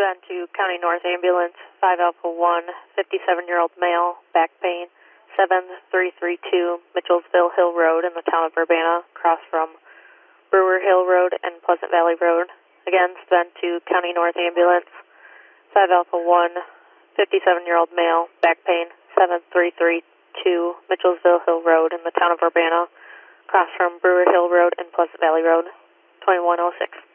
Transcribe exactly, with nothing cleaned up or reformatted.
Sven to County North Ambulance, five Alpha one, fifty-seven-year-old male, back pain, seven three three two Mitchellsville Hill Road in the town of Urbana, across from Brewer Hill Road and Pleasant Valley Road. Again, Sven to County North Ambulance, five Alpha one, fifty-seven-year-old male, back pain, seven three three two Mitchellsville Hill Road in the town of Urbana, across from Brewer Hill Road and Pleasant Valley Road, twenty-one oh six.